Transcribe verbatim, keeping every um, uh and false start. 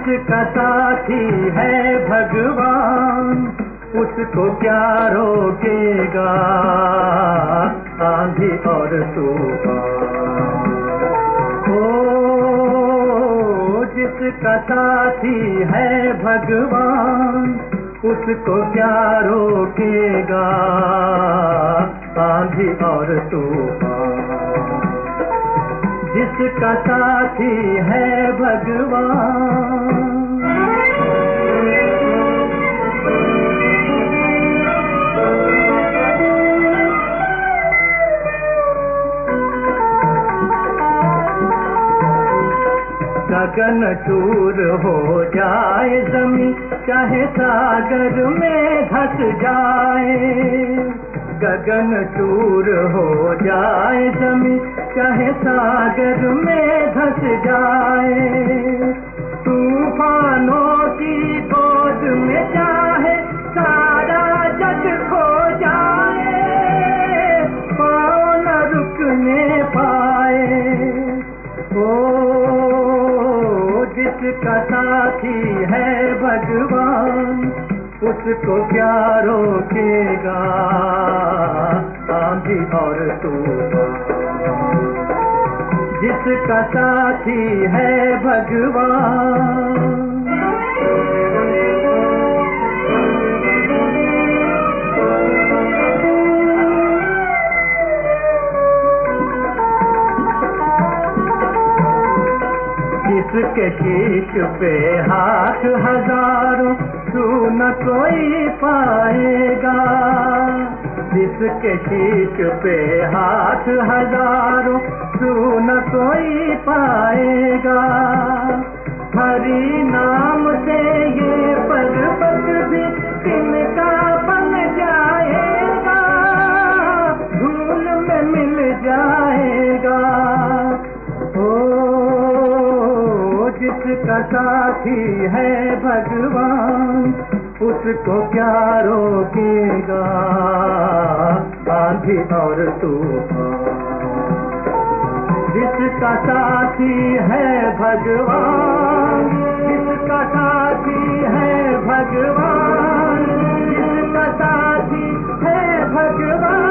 जिसका साथी है भगवान, उसको क्या रोकेगा आंधी और तूफान। ओ जिसका साथी है भगवान, उसको क्या रोकेगा आंधी और तूफान। जिसका साथी है भगवान। गगन चूर हो जाए जमीन, चाहे सागर में धस जाए। गगन चूर हो जाए जमीन, चाहे सागर में धस जाए। तूफानों की गोद में चाहे सारा जग खो जाए, पाँव न रुकने पाए। ओ जिसका साथी है भगवान, उसको क्या रोकेगा आंधी और तूफान। जिसका साथी है भगवान। जिसके शीश पे हाथ हजारों, छू न कोई पाएगा। जिसके शीश पे हाथ हजारों, छू न कोई पाएगा। हरि नाम से ये पर्वत भी तिनका बन जाएगा, धूल में मिल जाएगा। जिसका साथी है भगवान, उसको क्या रोकेगा आंधी और तूफान। जिसका साथी है भगवान, जिसका साथी है भगवान, जिसका साथी है भगवान।